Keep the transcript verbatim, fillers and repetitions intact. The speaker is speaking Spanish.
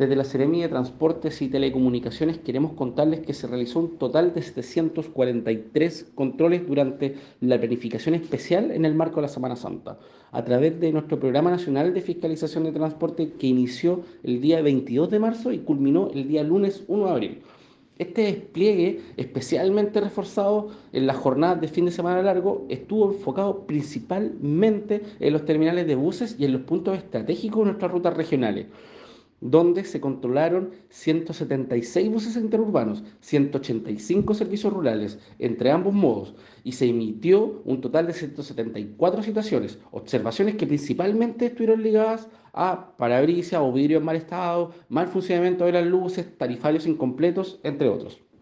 Desde la Seremia de Transportes y Telecomunicaciones queremos contarles que se realizó un total de setecientos cuarenta y tres controles durante la planificación especial en el marco de la Semana Santa, a través de nuestro Programa Nacional de Fiscalización de Transporte que inició el día veintidós de marzo y culminó el día lunes uno de abril. Este despliegue, especialmente reforzado en las jornadas de fin de semana largo, estuvo enfocado principalmente en los terminales de buses y en los puntos estratégicos de nuestras rutas regionales, donde se controlaron ciento setenta y seis buses interurbanos, ciento ochenta y cinco servicios rurales, entre ambos modos, y se emitió un total de ciento setenta y cuatro citaciones, observaciones que principalmente estuvieron ligadas a parabrisas o vidrio en mal estado, mal funcionamiento de las luces, tarifarios incompletos, entre otros.